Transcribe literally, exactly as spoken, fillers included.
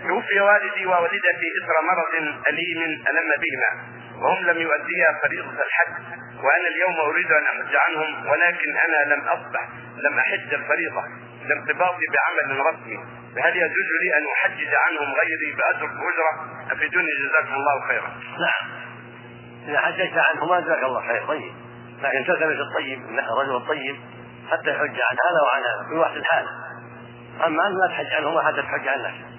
توفي والدي ووالدتي إثر مرض أليم ألم بهما، وهم لم يؤديا فريضة الحج، وأنا اليوم أريد أن أحج عنهم، ولكن أنا لم أصبح لم أحج الفريضة لارتباطي بعمل رسمي، فهل يجوز لي أن أحجج عنهم غيري بأترك أجرة؟ أفيدوني جزاكم الله خيرا. نعم، إذا حججت عنهما جزاك الله خير طيب، لكن تلتمس الطيب الرجل الطيب حتى يحج عن هذا وعن هذا كل واحد الحال، أما أن لا تحج عنهما حتى تحج عن نفسك.